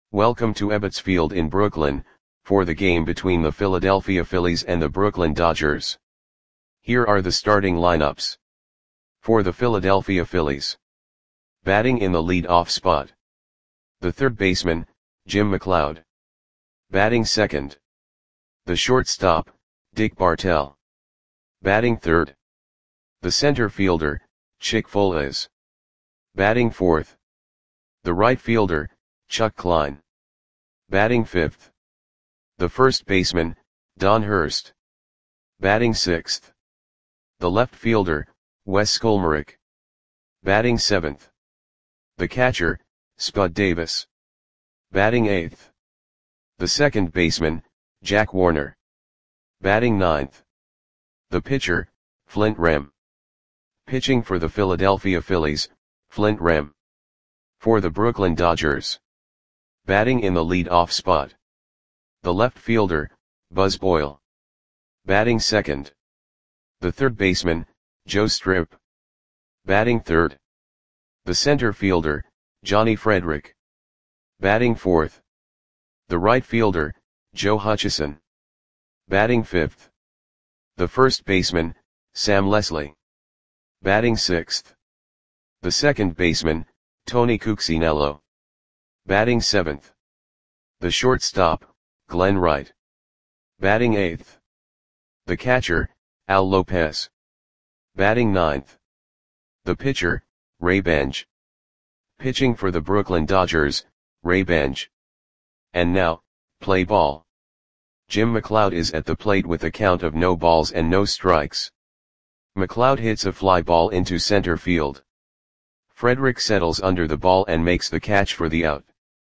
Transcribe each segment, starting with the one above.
Welcome to Ebbets Field in Brooklyn, for the game between the Philadelphia Phillies and the Brooklyn Dodgers. Here are the starting lineups. For the Philadelphia Phillies. Batting in the lead-off spot. The third baseman, Jim McLeod. Batting second. The shortstop, Dick Bartell. Batting third. The center fielder, Chick Foales. Batting fourth. The right fielder, Chuck Klein. Batting fifth. The first baseman, Don Hurst. Batting sixth. The left fielder, Wes Skolmarek. Batting seventh. The catcher, Spud Davis. Batting eighth. The second baseman, Jack Warner. Batting ninth. The pitcher, Flint Rem. Pitching for the Philadelphia Phillies, Flint Rem. For the Brooklyn Dodgers. Batting in the lead-off spot. The left fielder, Buzz Boyle. Batting second. The third baseman, Joe Strip. Batting third. The center fielder, Johnny Frederick. Batting fourth. The right fielder, Joe Hutchison. Batting fifth. The first baseman, Sam Leslie. Batting sixth. The second baseman, Tony Cuccinello. Batting seventh. The shortstop, Glenn Wright. Batting eighth. The catcher, Al Lopez. Batting ninth. The pitcher, Ray Benj. Pitching for the Brooklyn Dodgers, Ray Benj. And now, play ball. Jim McLeod is at the plate with a count of no balls and no strikes. McLeod hits a fly ball into center field. Frederick settles under the ball and makes the catch for the out.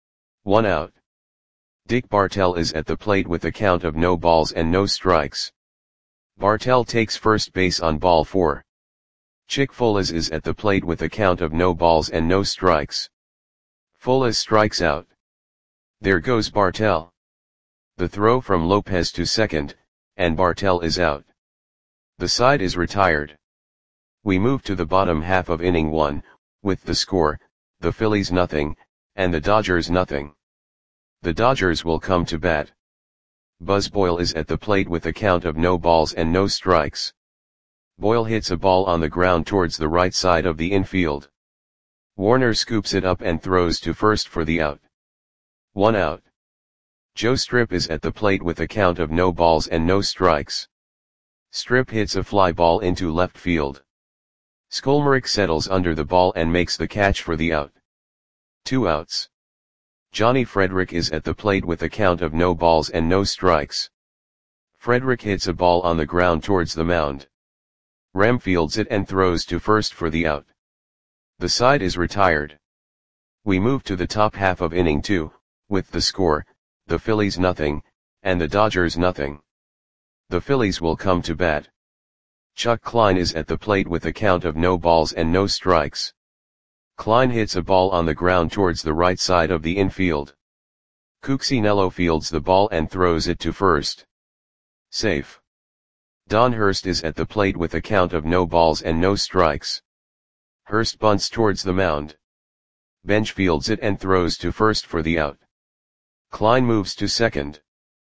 1 out. Dick Bartell is at the plate with a count of no balls and no strikes. Bartell takes first base on ball 4. Chick Foales is at the plate with a count of no balls and no strikes. Foales strikes out. There goes Bartell. The throw from Lopez to second, and Bartell is out. The side is retired. We move to the bottom half of inning 1, with the score, the Phillies nothing, and the Dodgers nothing. The Dodgers will come to bat. Buzz Boyle is at the plate with a count of no balls and no strikes. Boyle hits a ball on the ground towards the right side of the infield. Warner scoops it up and throws to first for the out. 1 out. Joe Strip is at the plate with a count of no balls and no strikes. Strip hits a fly ball into left field. Skolmarek settles under the ball and makes the catch for the out. 2 outs. Johnny Frederick is at the plate with a count of no balls and no strikes. Frederick hits a ball on the ground towards the mound. Rem fields it and throws to first for the out. The side is retired. We move to the top half of inning 2, with the score, the Phillies nothing, and the Dodgers nothing. The Phillies will come to bat. Chuck Klein is at the plate with a count of no balls and no strikes. Klein hits a ball on the ground towards the right side of the infield. Cuccinello fields the ball and throws it to first. Safe. Don Hurst is at the plate with a count of no balls and no strikes. Hurst bunts towards the mound. Benj fields it and throws to first for the out. Klein moves to second.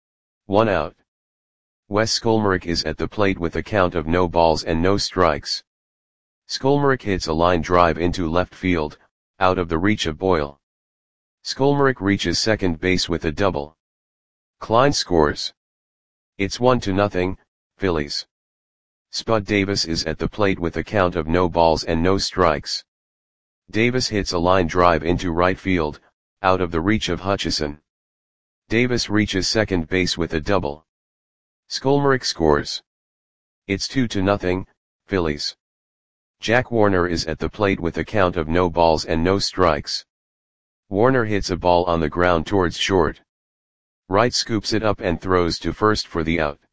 1 out. Wes Skolmarek is at the plate with a count of no balls and no strikes. Skolmarek hits a line drive into left field, out of the reach of Boyle. Skolmarek reaches second base with a double. Klein scores. It's 1-0, Phillies. Spud Davis is at the plate with a count of no balls and no strikes. Davis hits a line drive into right field, out of the reach of Hutchison. Davis reaches second base with a double. Skolmarek scores. It's 2-0, Phillies. Jack Warner is at the plate with a count of no balls and no strikes. Warner hits a ball on the ground towards short. Wright scoops it up and throws to first for the out.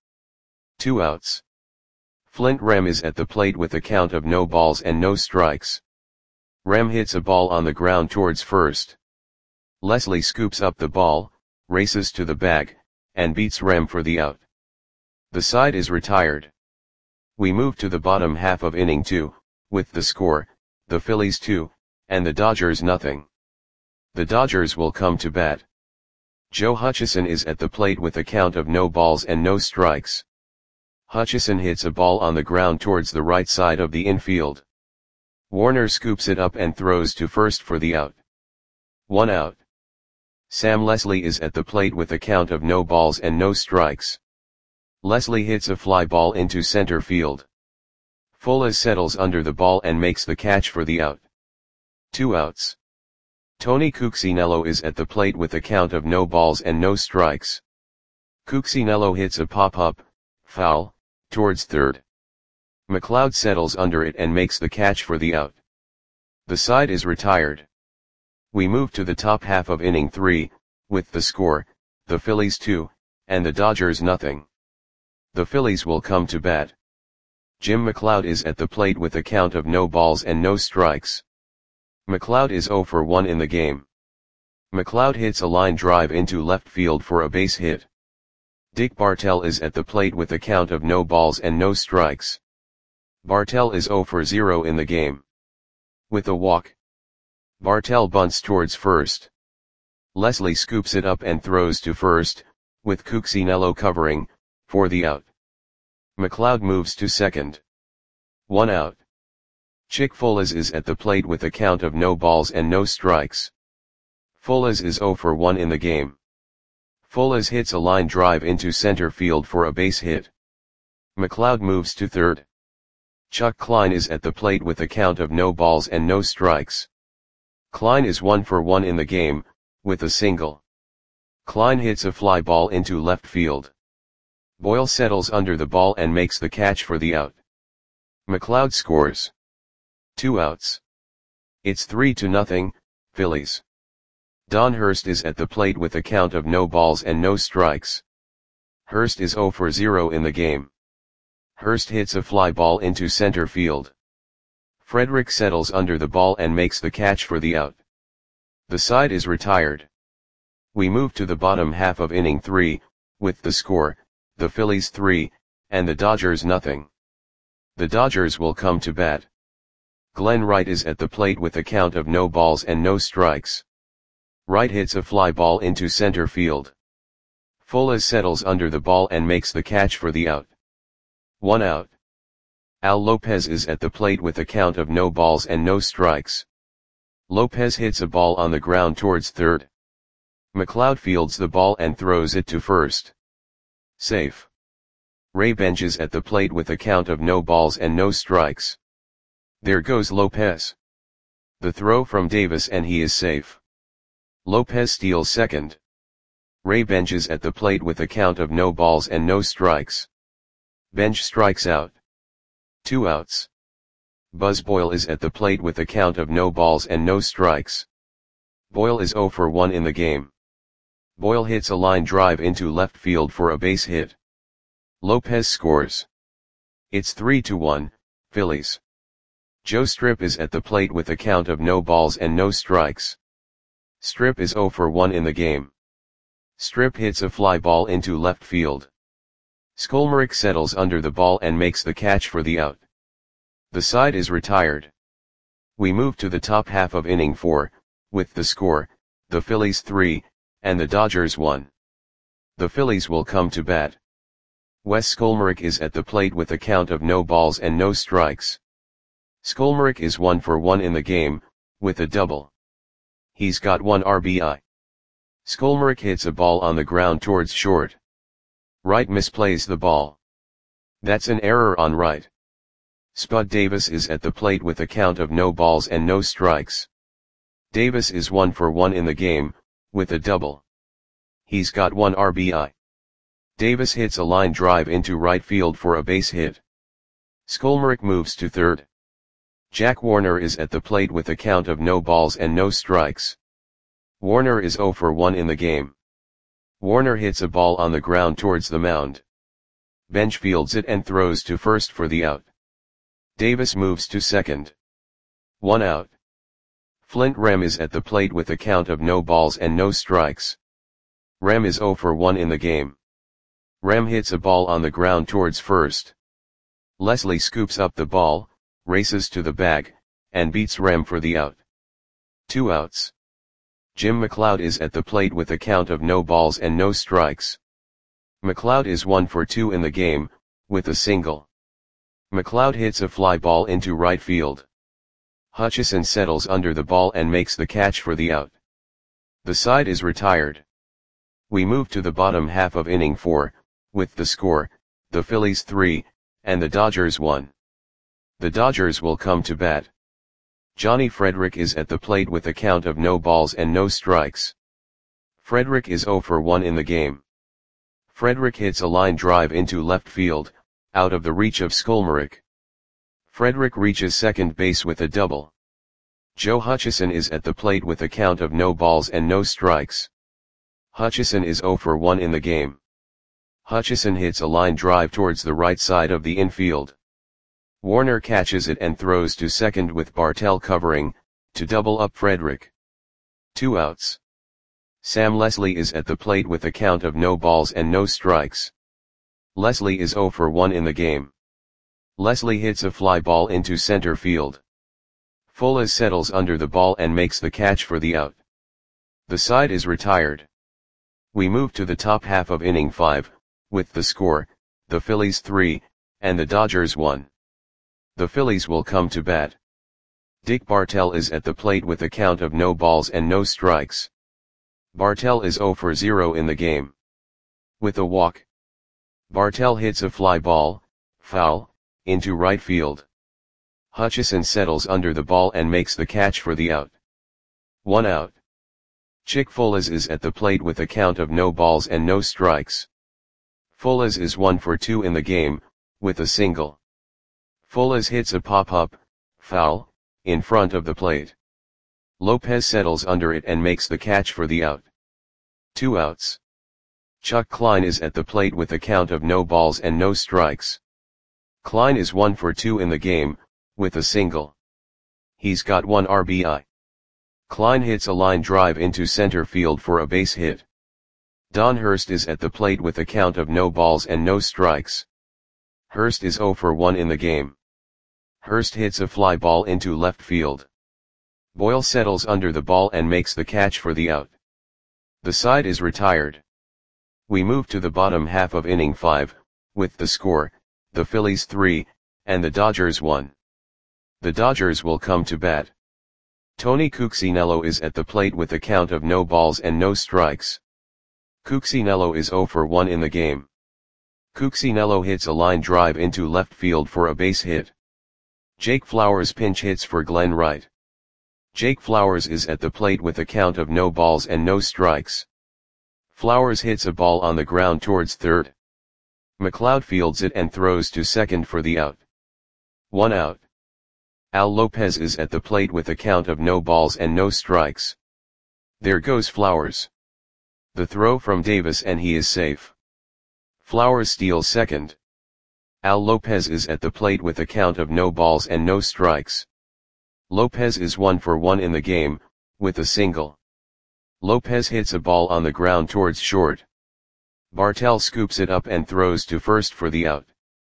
2 outs. Flint Rem is at the plate with a count of no balls and no strikes. Rem hits a ball on the ground towards first. Leslie scoops up the ball, races to the bag, and beats Rem for the out. The side is retired. We move to the bottom half of inning 2, with the score, the Phillies 2, and the Dodgers nothing. The Dodgers will come to bat. Joe Hutchison is at the plate with a count of no balls and no strikes. Hutchison hits a ball on the ground towards the right side of the infield. Warner scoops it up and throws to first for the out. 1 out. Sam Leslie is at the plate with a count of no balls and no strikes. Leslie hits a fly ball into center field. Fuller settles under the ball and makes the catch for the out. 2 outs. Tony Cuccinello is at the plate with a count of no balls and no strikes. Cuccinello hits a pop-up, foul, towards third. McLeod settles under it and makes the catch for the out. The side is retired. We move to the top half of inning 3, with the score, the Phillies 2, and the Dodgers nothing. The Phillies will come to bat. Jim McLeod is at the plate with a count of no balls and no strikes. McLeod is 0 for 1 in the game. McLeod hits a line drive into left field for a base hit. Dick Bartell is at the plate with a count of no balls and no strikes. Bartell is 0 for 0 in the game. With a walk, Bartell bunts towards first. Leslie scoops it up and throws to first, with Cuccinello covering, for the out. McLeod moves to second. 1 out. Chick Folas is at the plate with a count of no balls and no strikes. Folas is 0 for 1 in the game. Folas hits a line drive into center field for a base hit. McLeod moves to third. Chuck Klein is at the plate with a count of no balls and no strikes. Klein is 1 for 1 in the game, with a single. Klein hits a fly ball into left field. Boyle settles under the ball and makes the catch for the out. McLeod scores. 2 outs. It's 3-0, Phillies. Don Hurst is at the plate with a count of no balls and no strikes. Hurst is 0 for 0 in the game. Hurst hits a fly ball into center field. Frederick settles under the ball and makes the catch for the out. The side is retired. We move to the bottom half of inning 3, with the score, the Phillies 3, and the Dodgers nothing. The Dodgers will come to bat. Glenn Wright is at the plate with a count of no balls and no strikes. Wright hits a fly ball into center field. Folas settles under the ball and makes the catch for the out. 1 out. Al Lopez is at the plate with a count of no balls and no strikes. Lopez hits a ball on the ground towards third. McLeod fields the ball and throws it to first. Safe. Ray Bench is at the plate with a count of no balls and no strikes. There goes Lopez. The throw from Davis and he is safe. Lopez steals second. Ray Bench is at the plate with a count of no balls and no strikes. Bench strikes out. 2 outs. Buzz Boyle is at the plate with a count of no balls and no strikes. Boyle is 0 for 1 in the game. Boyle hits a line drive into left field for a base hit. Lopez scores. It's 3-1, Phillies. Joe Strip is at the plate with a count of no balls and no strikes. Strip is 0 for 1 in the game. Strip hits a fly ball into left field. Skolmerick settles under the ball and makes the catch for the out. The side is retired. We move to the top half of inning 4, with the score, the Phillies 3, and the Dodgers 1. The Phillies will come to bat. Wes Skolmerick is at the plate with a count of no balls and no strikes. Skolmerick is 1 for 1 in the game, with a double. He's got 1 RBI. Skolmerick hits a ball on the ground towards short. Wright misplays the ball. That's an error on Wright. Spud Davis is at the plate with a count of no balls and no strikes. Davis is 1 for 1 in the game, with a double. He's got 1 RBI. Davis hits a line drive into right field for a base hit. Skolmerick moves to third. Jack Warner is at the plate with a count of no balls and no strikes. Warner is 0 for 1 in the game. Warner hits a ball on the ground towards the mound. Bench fields it and throws to first for the out. Davis moves to second. 1 out. Flint Rem is at the plate with a count of no balls and no strikes. Rem is 0 for 1 in the game. Rem hits a ball on the ground towards first. Leslie scoops up the ball, races to the bag, and beats Rem for the out. 2 outs. Jim McLeod is at the plate with a count of no balls and no strikes. McLeod is 1 for 2 in the game, with a single. McLeod hits a fly ball into right field. Hutchison settles under the ball and makes the catch for the out. The side is retired. We move to the bottom half of inning 4, with the score, the Phillies 3, and the Dodgers 1. The Dodgers will come to bat. Johnny Frederick is at the plate with a count of no balls and no strikes. Frederick is 0 for 1 in the game. Frederick hits a line drive into left field, out of the reach of Skolmarek. Frederick reaches second base with a double. Joe Hutchison is at the plate with a count of no balls and no strikes. Hutchison is 0 for 1 in the game. Hutchison hits a line drive towards the right side of the infield. Warner catches it and throws to second with Bartell covering, to double up Frederick. 2 outs. Sam Leslie is at the plate with a count of no balls and no strikes. Leslie is 0 for 1 in the game. Leslie hits a fly ball into center field. Fuller settles under the ball and makes the catch for the out. The side is retired. We move to the top half of inning 5, with the score, the Phillies 3, and the Dodgers 1. The Phillies will come to bat. Dick Bartell is at the plate with a count of no balls and no strikes. Bartell is 0 for 0 in the game. With a walk. Bartell hits a fly ball, foul, into right field. Hutchison settles under the ball and makes the catch for the out. 1 out. Chick Folas is at the plate with a count of no balls and no strikes. Folas is 1 for 2 in the game, with a single. Folas hits a pop-up, foul, in front of the plate. Lopez settles under it and makes the catch for the out. 2 outs. Chuck Klein is at the plate with a count of no balls and no strikes. Klein is 1 for 2 in the game, with a single. He's got 1 RBI. Klein hits a line drive into center field for a base hit. Don Hurst is at the plate with a count of no balls and no strikes. Hurst is 0 for 1 in the game. Hurst hits a fly ball into left field. Boyle settles under the ball and makes the catch for the out. The side is retired. We move to the bottom half of inning 5, with the score, the Phillies 3, and the Dodgers 1. The Dodgers will come to bat. Tony Cuccinello is at the plate with a count of no balls and no strikes. Cuccinello is 0 for 1 in the game. Cuccinello hits a line drive into left field for a base hit. Jake Flowers pinch hits for Glenn Wright. Jake Flowers is at the plate with a count of no balls and no strikes. Flowers hits a ball on the ground towards third. McLeod fields it and throws to second for the out. 1 out. Al Lopez is at the plate with a count of no balls and no strikes. There goes Flowers. The throw from Davis and he is safe. Flowers steals second. Al Lopez is at the plate with a count of no balls and no strikes. Lopez is 1 for 1 in the game, with a single. Lopez hits a ball on the ground towards short. Bartell scoops it up and throws to first for the out.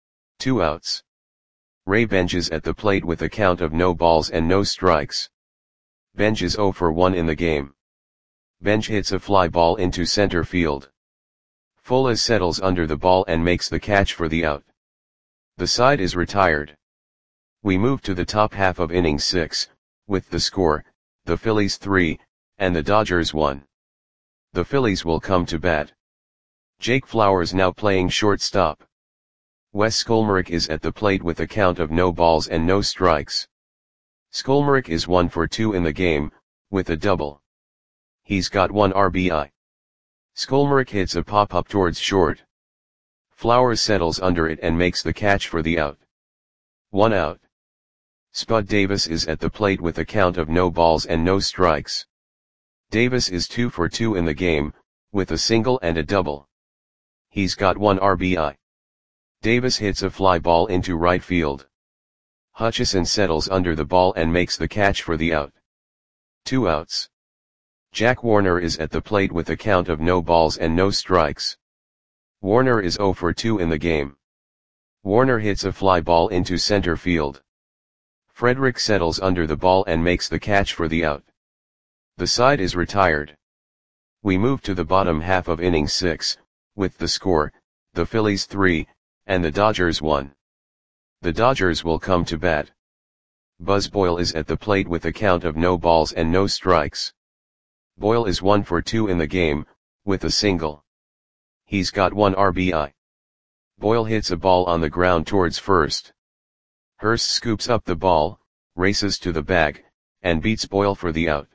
2 outs. Ray Benj is at the plate with a count of no balls and no strikes. Benj is 0 for 1 in the game. Benj hits a fly ball into center field. Folas settles under the ball and makes the catch for the out. The side is retired. We move to the top half of inning 6, with the score, the Phillies 3, and the Dodgers 1. The Phillies will come to bat. Jake Flowers now playing shortstop. Wes Skolmarek is at the plate with a count of no balls and no strikes. Skolmarek is 1 for 2 in the game, with a double. He's got 1 RBI. Skolmarek hits a pop-up towards short. Flowers settles under it and makes the catch for the out. 1 out. Spud Davis is at the plate with a count of no balls and no strikes. Davis is 2 for 2 in the game, with a single and a double. He's got 1 RBI. Davis hits a fly ball into right field. Hutchison settles under the ball and makes the catch for the out. 2 outs. Jack Warner is at the plate with a count of no balls and no strikes. Warner is 0 for 2 in the game. Warner hits a fly ball into center field. Frederick settles under the ball and makes the catch for the out. The side is retired. We move to the bottom half of inning 6, with the score, the Phillies 3, and the Dodgers 1. The Dodgers will come to bat. Buzz Boyle is at the plate with a count of no balls and no strikes. Boyle is 1 for 2 in the game, with a single. He's got 1 RBI. Boyle hits a ball on the ground towards first. Hurst scoops up the ball, races to the bag, and beats Boyle for the out.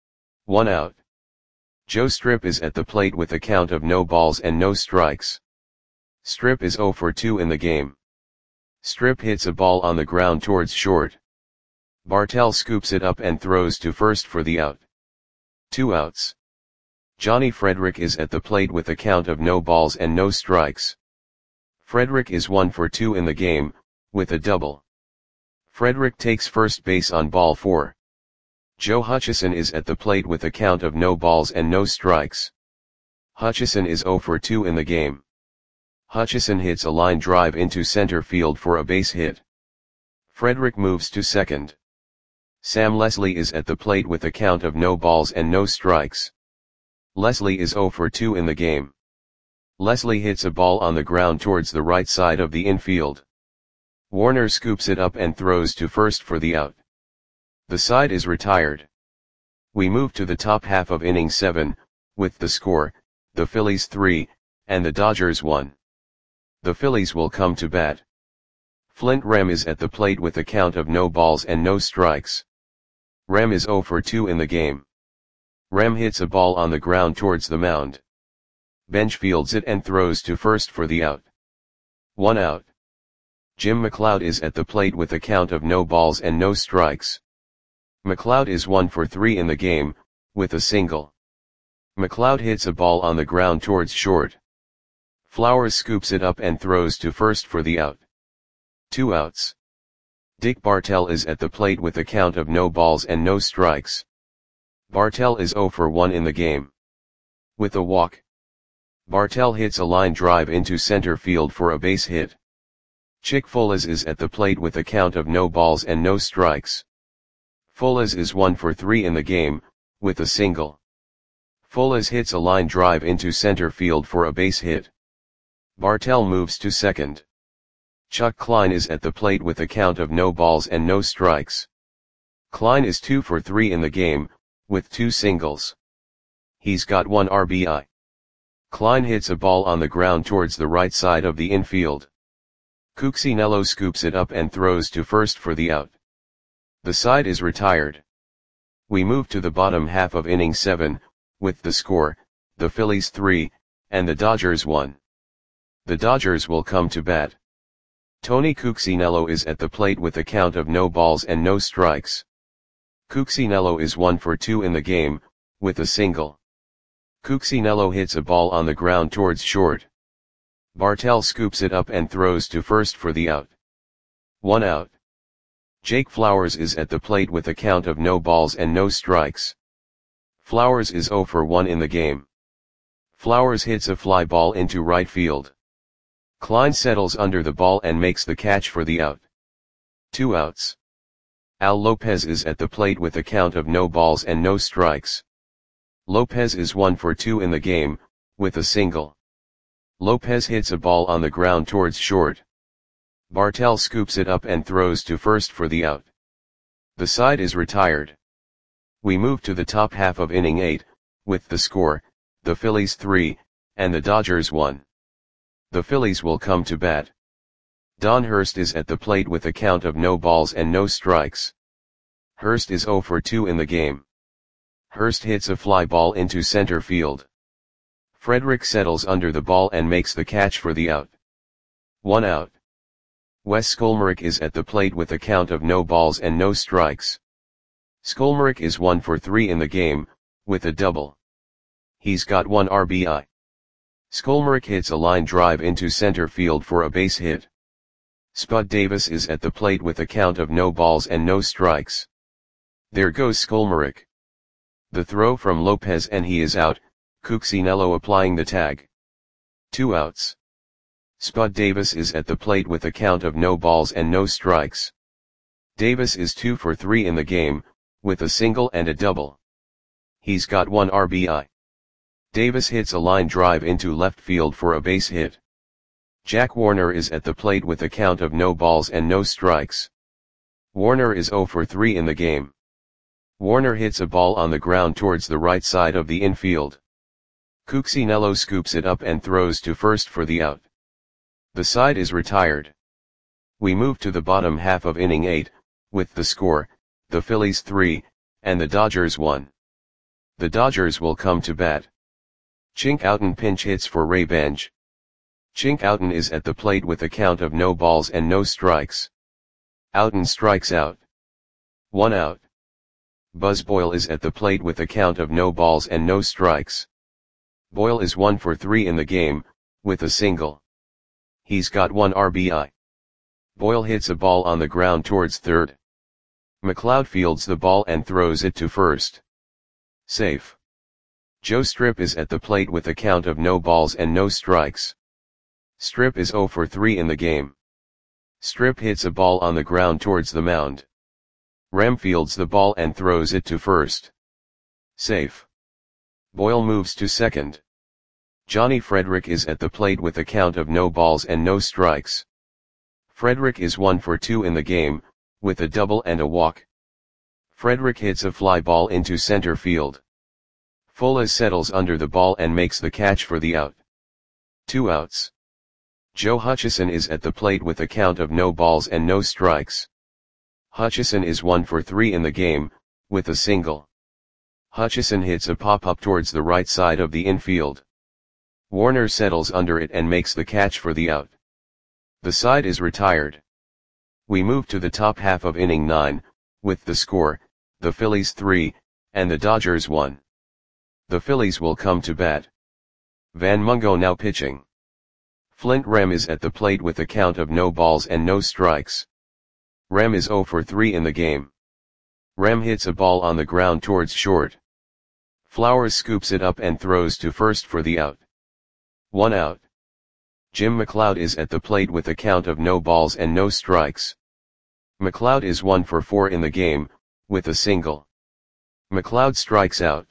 1 out. Joe Strip is at the plate with a count of no balls and no strikes. Strip is 0 for 2 in the game. Strip hits a ball on the ground towards short. Bartell scoops it up and throws to first for the out. 2 outs. Johnny Frederick is at the plate with a count of no balls and no strikes. Frederick is 1 for 2 in the game, with a double. Frederick takes first base on ball 4. Joe Hutchison is at the plate with a count of no balls and no strikes. Hutchison is 0 for 2 in the game. Hutchison hits a line drive into center field for a base hit. Frederick moves to second. Sam Leslie is at the plate with a count of no balls and no strikes. Leslie is 0 for 2 in the game. Leslie hits a ball on the ground towards the right side of the infield. Warner scoops it up and throws to first for the out. The side is retired. We move to the top half of inning 7, with the score, the Phillies 3, and the Dodgers 1. The Phillies will come to bat. Flint Rem is at the plate with a count of no balls and no strikes. Rem is 0 for 2 in the game. Rem hits a ball on the ground towards the mound. Bench fields it and throws to first for the out. 1 out. Jim McLeod is at the plate with a count of no balls and no strikes. McLeod is 1 for 3 in the game, with a single. McLeod hits a ball on the ground towards short. Flowers scoops it up and throws to first for the out. 2 outs. Dick Bartell is at the plate with a count of no balls and no strikes. Bartell is 0 for 1 in the game. With a walk. Bartell hits a line drive into center field for a base hit. Chick Folas is at the plate with a count of no balls and no strikes. Folas is 1 for 3 in the game, with a single. Folas hits a line drive into center field for a base hit. Bartell moves to second. Chuck Klein is at the plate with a count of no balls and no strikes. Klein is 2 for 3 in the game, with 2 singles. He's got 1 RBI. Klein hits a ball on the ground towards the right side of the infield. Cuccinello scoops it up and throws to first for the out. The side is retired. We move to the bottom half of inning 7, with the score, the Phillies 3, and the Dodgers 1. The Dodgers will come to bat. Tony Cuccinello is at the plate with a count of no balls and no strikes. Cuccinello is 1 for 2 in the game, with a single. Cuccinello hits a ball on the ground towards short. Bartell scoops it up and throws to first for the out. 1 out. Jake Flowers is at the plate with a count of no balls and no strikes. Flowers is 0 for 1 in the game. Flowers hits a fly ball into right field. Klein settles under the ball and makes the catch for the out. 2 outs. Al Lopez is at the plate with a count of no balls and no strikes. Lopez is 1 for 2 in the game, with a single. Lopez hits a ball on the ground towards short. Bartell scoops it up and throws to first for the out. The side is retired. We move to the top half of inning 8, with the score, the Phillies 3, and the Dodgers 1. The Phillies will come to bat. Don Hurst is at the plate with a count of no balls and no strikes. Hurst is 0 for 2 in the game. Hurst hits a fly ball into center field. Frederick settles under the ball and makes the catch for the out. 1 out. Wes Skolmerick is at the plate with a count of no balls and no strikes. Skolmerick is 1 for 3 in the game, with a double. He's got 1 RBI. Skolmerick hits a line drive into center field for a base hit. Spud Davis is at the plate with a count of no balls and no strikes. There goes Skolmerick. The throw from Lopez and he is out, Cuccinello applying the tag. 2 outs. Spud Davis is at the plate with a count of no balls and no strikes. Davis is 2 for 3 in the game, with a single and a double. He's got 1 RBI. Davis hits a line drive into left field for a base hit. Jack Warner is at the plate with a count of no balls and no strikes. Warner is 0 for 3 in the game. Warner hits a ball on the ground towards the right side of the infield. Cuccinello scoops it up and throws to first for the out. The side is retired. We move to the bottom half of inning 8, with the score, the Phillies 3, and the Dodgers 1. The Dodgers will come to bat. Chink Houghton pinch hits for Ray Benj. Chink Houghton is at the plate with a count of no balls and no strikes. Houghton strikes out. 1 out. Buzz Boyle is at the plate with a count of no balls and no strikes. Boyle is 1 for 3 in the game, with a single. He's got 1 RBI. Boyle hits a ball on the ground towards third. McLeod fields the ball and throws it to first. Safe. Joe Strip is at the plate with a count of no balls and no strikes. Strip is 0 for 3 in the game. Strip hits a ball on the ground towards the mound. Rem fields the ball and throws it to first. Safe. Boyle moves to second. Johnny Frederick is at the plate with a count of no balls and no strikes. Frederick is 1 for 2 in the game, with a double and a walk. Frederick hits a fly ball into center field. Fuller settles under the ball and makes the catch for the out. 2 outs. Joe Hutchison is at the plate with a count of no balls and no strikes. Hutchison is 1 for 3 in the game, with a single. Hutchison hits a pop-up towards the right side of the infield. Warner settles under it and makes the catch for the out. The side is retired. We move to the top half of inning 9, with the score, the Phillies 3, and the Dodgers 1. The Phillies will come to bat. Van Mungo now pitching. Flint Rem is at the plate with a count of no balls and no strikes. Rem is 0 for 3 in the game. Rem hits a ball on the ground towards short. Flowers scoops it up and throws to first for the out. 1 out. Jim McLeod is at the plate with a count of no balls and no strikes. McLeod is 1 for 4 in the game, with a single. McLeod strikes out.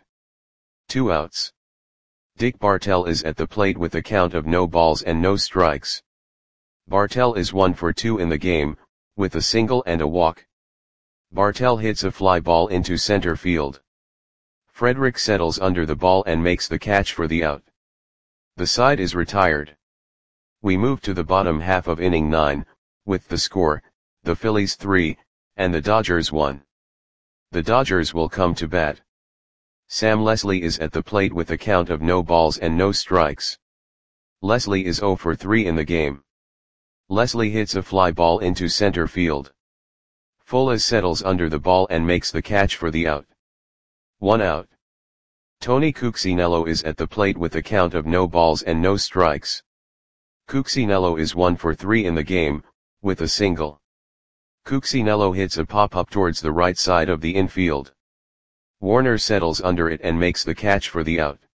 2 outs. Dick Bartell is at the plate with a count of no balls and no strikes. Bartell is 1 for 2 in the game, with a single and a walk. Bartell hits a fly ball into center field. Frederick settles under the ball and makes the catch for the out. The side is retired. We move to the bottom half of inning 9, with the score, the Phillies 3, and the Dodgers 1. The Dodgers will come to bat. Sam Leslie is at the plate with a count of no balls and no strikes. Leslie is 0 for 3 in the game. Leslie hits a fly ball into center field. Fuller settles under the ball and makes the catch for the out. 1 out. Tony Cuccinello is at the plate with a count of no balls and no strikes. Cuccinello is 1 for 3 in the game, with a single. Cuccinello hits a pop-up towards the right side of the infield. Warner settles under it and makes the catch for the out.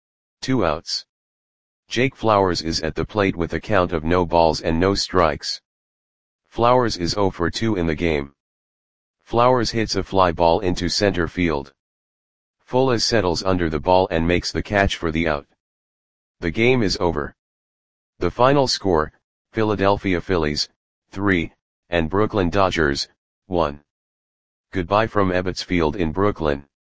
2 outs. Jake Flowers is at the plate with a count of no balls and no strikes. Flowers is 0 for 2 in the game. Flowers hits a fly ball into center field. Fuller settles under the ball and makes the catch for the out. The game is over. The final score, Philadelphia Phillies, 3, and Brooklyn Dodgers, 1. Goodbye from Ebbets Field in Brooklyn.